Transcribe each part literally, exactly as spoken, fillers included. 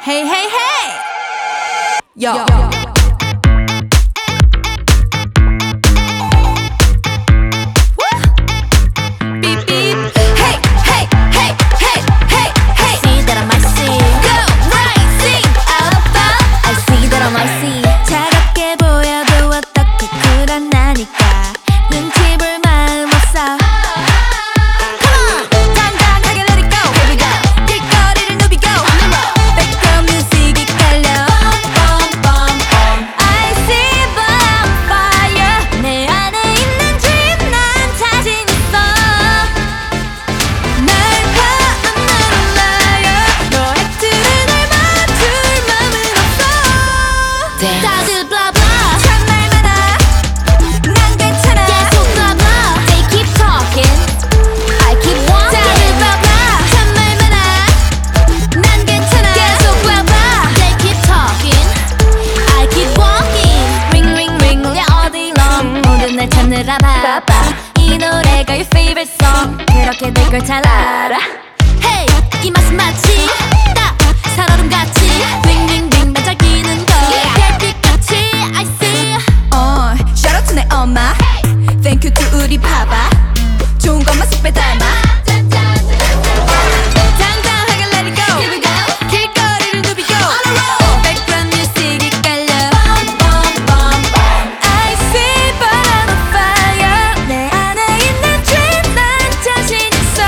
Hey, hey, hey! Yo. Yo. Beep, beep. Hey, hey, hey, hey, hey, hey. See that I might see. Go, right, sing, up, up. I see that I might see. 차갑게 보여도 어떻게 쿨하나니까 눈치 볼 마음 없어. 다들 blah blah. 참말 많아. 난 괜찮아. 계속 blah blah. They keep talking. I keep walking. 다들 blah blah. 참말 많아. 난 괜찮아. 계속 blah blah. They keep talking. I keep walking. Ring ring ring 울려 all day long. 모든 날 찾느라 바빠. 이 노래가 your favorite song. 그렇게 될 걸 잘 알아. Hey, 이 맛은 마치 딱 살얼음같이 빙빙빙 반짝이는 거. 별빛같이 I see. 어, shout out to 내 엄마. Thank you to 우리 파파. 좋은 것만 쏙 빼닮아. 당당하게 let it go. Here we go. 길거리를 누비고. On a roll. Background music이 깔려. I see but I'm on fire. 내 안에 있는 dream 난 자신 있어.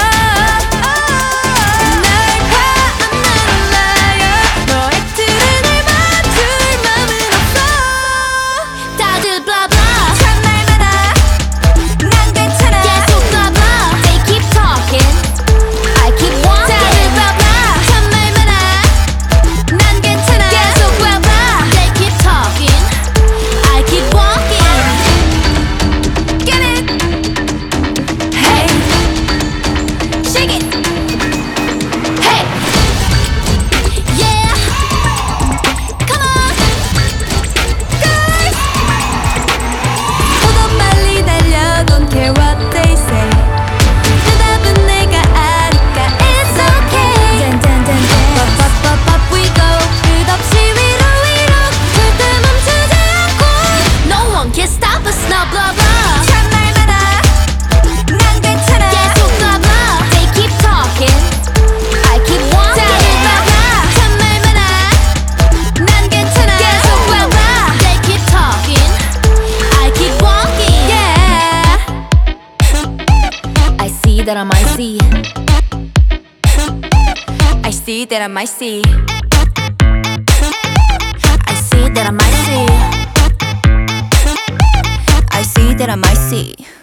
날 봐, I'm not a liar. 너의 틀을 날 맞출 맘은 없어. 다들 blah blah. 참말 많아. 난 괜찮아. 계속 blah blah. They keep talking. I keep walking. 다들 blah blah. 참말 많아. 난 괜찮아. 계속 blah blah. They keep talking. I keep walking. Get it. Hey, shake it. Hey. Yeah. Come on. Guys. 모두 빨리 달려. Don't care what they say. 대답은 내가 아니까 it's okay. 짠짠짠짠. Up, up, up, up we go. 끝없이 위로 위로. 절대 멈추지 않고. No one can stop us now. Blah blah. 참말 많아. 난 괜찮아. 계속 blah blah. They keep talking. I keep walking. 다들 blah blah. 참말 많아. 난 괜찮아. 계속 blah blah. They keep talking. I keep walking. Yeah. I see that I might see. I see that I might see. I see that I might see. I see that I might see.